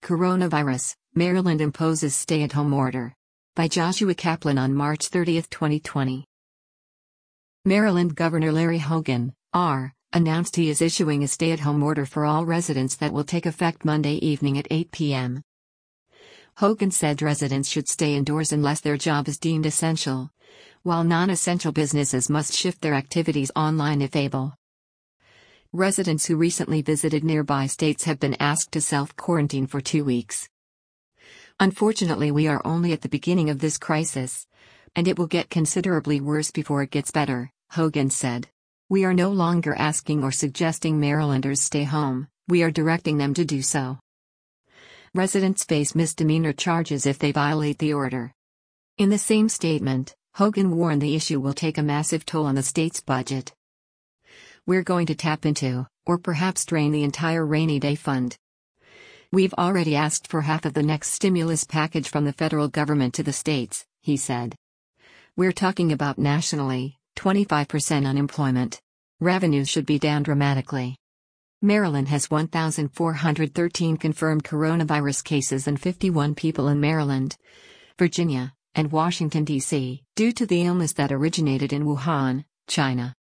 Coronavirus, Maryland imposes stay-at-home order. By Joshua Kaplan on March 30, 2020. Maryland Governor Larry Hogan, R., announced he is issuing a stay-at-home order for all residents that will take effect Monday evening at 8 p.m. Hogan said residents should stay indoors unless their job is deemed essential, while non-essential businesses must shift their activities online if able. Residents who recently visited nearby states have been asked to self-quarantine for 2 weeks. Unfortunately, we are only at the beginning of this crisis, and it will get considerably worse before it gets better, Hogan said. We are no longer asking or suggesting Marylanders stay home, we are directing them to do so. Residents face misdemeanor charges if they violate the order. In the same statement, Hogan warned the issue will take a massive toll on the state's budget. We're going to tap into, or perhaps drain the entire rainy day fund. We've already asked for half of the next stimulus package from the federal government to the states, he said. We're talking about nationally, 25% unemployment. Revenues should be down dramatically. Maryland has 1,413 confirmed coronavirus cases and 51 people in Maryland, Virginia, and Washington, D.C., due to the illness that originated in Wuhan, China.